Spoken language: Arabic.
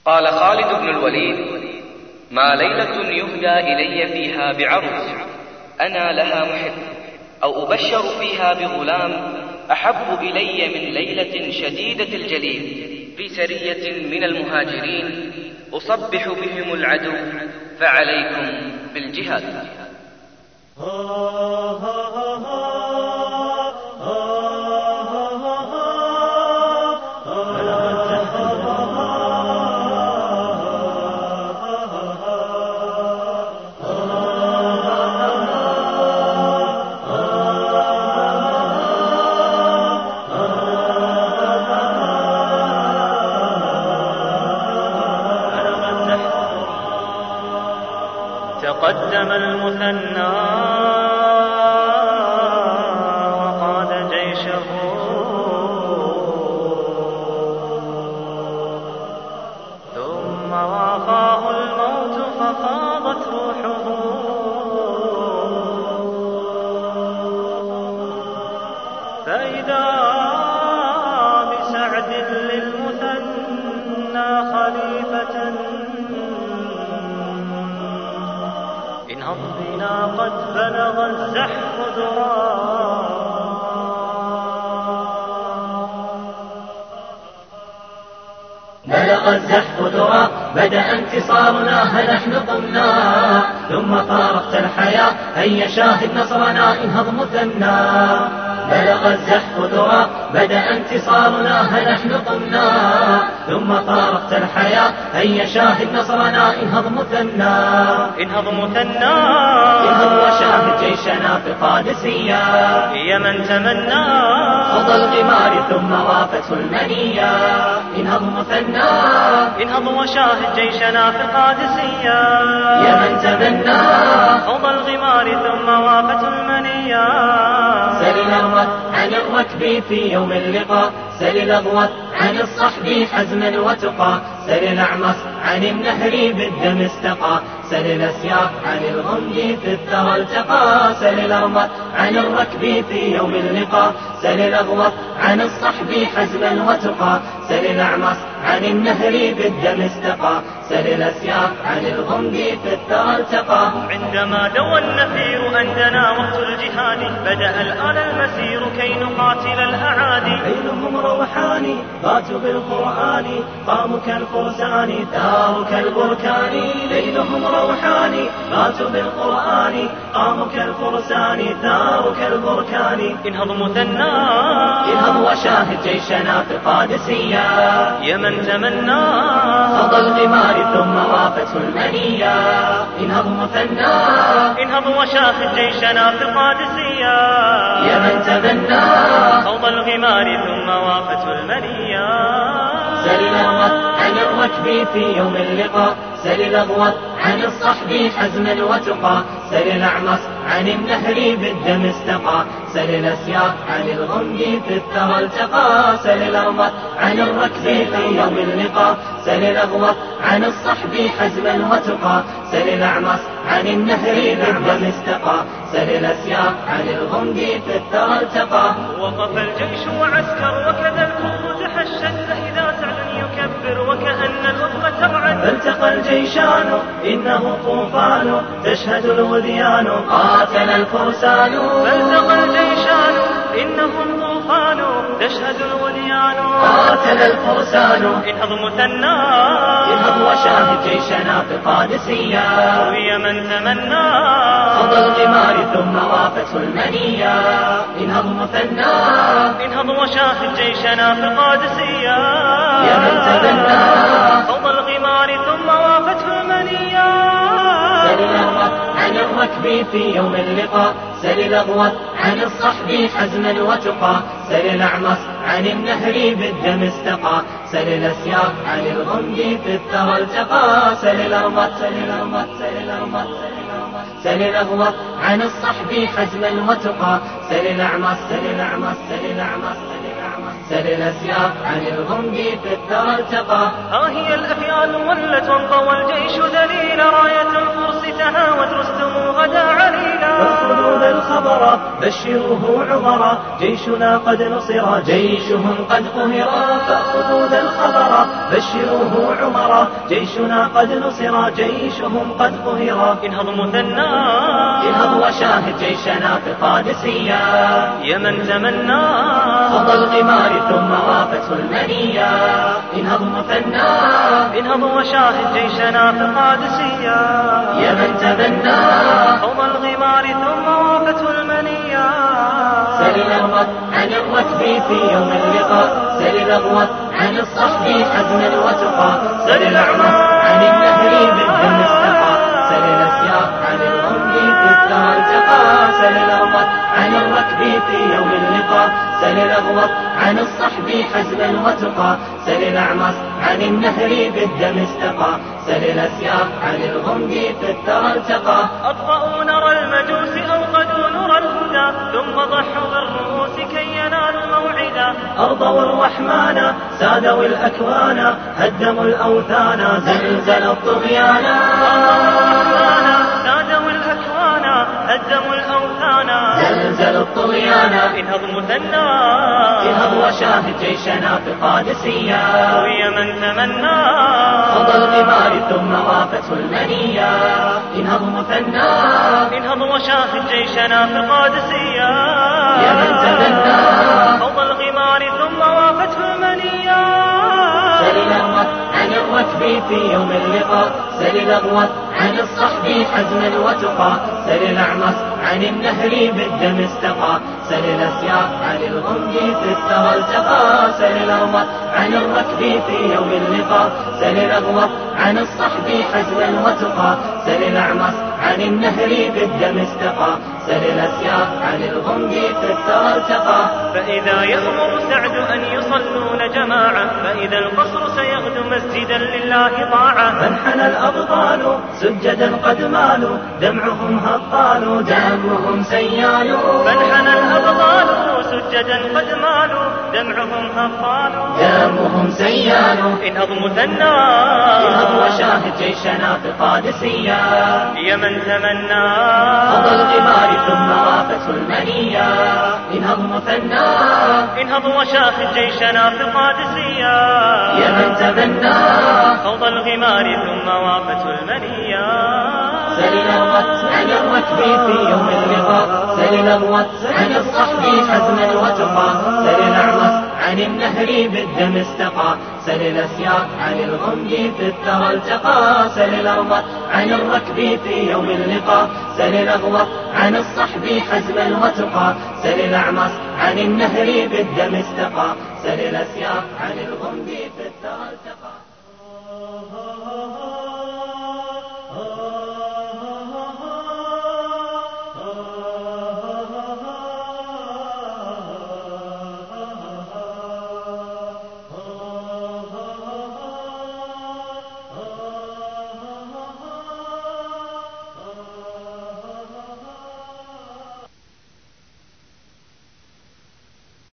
قال خالد بن الوليد: ما ليلة يهدى إلي فيها بعروس أنا لها محب، أو أبشر فيها بغلام أحب إلي من ليلة شديدة الجليد في سرية من المهاجرين أصبح بهم العدو، فعليكم بالجهاد. تقدم المثنى وقاد جيشه، ثم وافاه الموت ففاضت روحه، فإذا بسعد للمثنى خليفة انهض بنا قد بلغ الزحف ذرا. بلغ الزحف ذرا، بدأ انتصارنا فنحن قمنا، ثم فارقت الحياة هيا شاهد نصرنا انهض مثنى. بلغ الزحف ذرا، بدأ انتصارنا فنحن قمنا، ثم فارقت الحياة هيا شاهد نصرنا انهض مثنى. انهض مثنى، انهض وشاهد جيشنا في القادسية، يا من تمنى خض الغمار ثم وافته المنية. انهض مثنى، انهض وشاهد جيشنا في القادسية، يا من تمنى خوض الغمار ثم وافته المنية. سل الأغوط عن الركب في يوم اللقاء، سل الأغوط عن الصحب حزما وتقى، سل الأعمص عن النهر بالدم استقى، سل الأسياف عن الغمد في الثرى التقى، سل الأرمط عن الركب في يوم اللقاء، سل الأغوط عن الصحب حزما وتقى، سل الأعمص عن النهر بالدم استقى، سل الأسياف عن الغمد في الثرى التقى. عندما دوى النفير أندنا وقت الجهاد، بدأ الآن المسير كي نقاتل الأعادي. ليلهم روحاني باتوا بالقرآن، قاموا كالفرسان ثاروا كالبركان. ليلهم روحاني باتوا بالقرآن، قاموا كالفرسان ثاروا كالبركان. انهض مثنى، انهض وشاهد جيشنا في القادسية، يا من تمنى خض الغمار ثم وافته المنية. انهض مثنى، انهض وشاهد جيشنا في القادسية، يا من تمنى خوض الغمار ثم وافته المنية. سل الأغوط عن الركب في يوم اللقاء، سل الأغوط عن الصحب حزما وتقى، سل الأعمص عن النهر بالدم استقى، سل الأسياف عن الغمد في الثرى التقى، سل الأرمط عن الركب في يوم اللقاء، سل الأغوط عن الصحب حزما وتقى، سل الأعمص عن النهر بالدم استقى، سل الأسياف عن الغمد في الثرى التقى. وقف الجيش وعسكر وكذا الكفر تحشد، فإذا سعد يكبر وكأن الأفق ترعد. فالتقى الجيشان إنه طوفان، تشهد الوديان قاتل الفرسان. فالتقى الجيشان إنهم طوفان، تشهد الوديان قاتل الفرسان. انهض مثنى، انهض وشاهد جيشنا في القادسية، يا من تمنى خض الغمار ثم وافته المنية. انهض مثنى، انهض وشاهد جيشنا في القادسية، يا من تمنى خوض الغمار ثم وافته المنية. سل الأغوط عن الركب في يوم اللقاء، سل الأغوط عن الصحب حزما وتقى، سل الأعمص عن النهر بالدم استقى، سل الأسياف عن الغمد في الثرى التقى، سل الأرمط سل الأرمط سل الأرمط سل الأغوط عن الصحب حزما وتقى، سل الأعمص سل الأعمص سل الأعمص سل الأسياف عن الغمد في الثرى التقى. ها هي الأفيال ولت وانطوى الجيش ذليل، راية الفرس تهاوت رستم غدا علينا. فخذوا ذا الخبر بشروه عمرا جيشنا قد نصر جيشهم قد قهرا. فخذوا ذا الخبر بشروه عمرا جيشنا قد نصر جيشهم قد قهرا. انهض مثنى انهض وشاهد جيشنا في قادسية يا من تمنى خضى الغمار ثم وافته المنية. انهض مثنى انهض وشاهد جيشنا في قادسية يا من تمنى خوض الغمار ثم وافته المنية. سل الأغوط عن الركب في يوم اللقاء سل الأغوط عن الصحب حزما وتقى سل الأعمى عن النهر بالدم استقى سل الأسياف عن الغمد في الثرى التقى سل الأغوط عن الركب في يوم اللقاء سل الأغوط عن الصحب حزما وتقى سل الأعمص عن النهر بالدم استقى سل الأسياف عن الغمد في الثرى التقى. أطفأوا نرى المجوس أوقدوا نرى الهدى ثم ضحوا بالرؤوس كي ينالوا موعدا. أرضوا الرحمن سادوا الأكوان هدموا الأوثان زلزل الطغيان. سادوا الأكوان هدموا الأوثان زلزل الطغيان. انهض مثنى انهض وشاهد جيشنا في قادسية ويا من تمنى خضى الغمار ثم وافته المنية. انهض مثنى انهض وشاهد جيشنا في قادسية يا من تمنى خوض الغمار ثم وافته المنية. سل الأغوط عن الركب في يوم اللقاء سل الأغوط عن الصحب حزما وتقى سل الأعمص عن النهر بالدم استقى سل الأسياف عن الغمد في الثرى التقى سل الأغوط عن الركب في يوم اللقاء سل الأغوط عن الصحب حزما وتقى سل الأعمص عن النهر بالدم استقى سل الأسياف عن الغمد في الثرى التقى. فإذا يأمر سعد أن يصلون جماعة فإذا القصر سيغدو مسجدا لله طاعة. فانحنى الأبطال سجدا قد مالوا دمعهم هطال دمهم سيال. فانحنى الأبطال سجدا قد مالوا دمعهم هطال دمهم سيال. انهض مثنى انهض وشاهد جيشنا في قادسية يا من تمنى خضى الغمار ثم وافته المنية. انهض مثنى انهض وشاهد جيشنا في قادسية يا من تمنى خوض الغمار ثم وافته المنية. سل الأغوط عن الركب في يوم اللقاء سل الأغوط عن الصحب حزما وتقى سل الأعمص عن النهر بالدم استقى سل الأسياف عن الغمد في الثرى التقى سل الأغوط عن الركب في يوم اللقاء سل الأغوط عن الصحب حزما وتقى سل الأعمص عن النهر بالدم استقى سل الأسياف عن الغمد في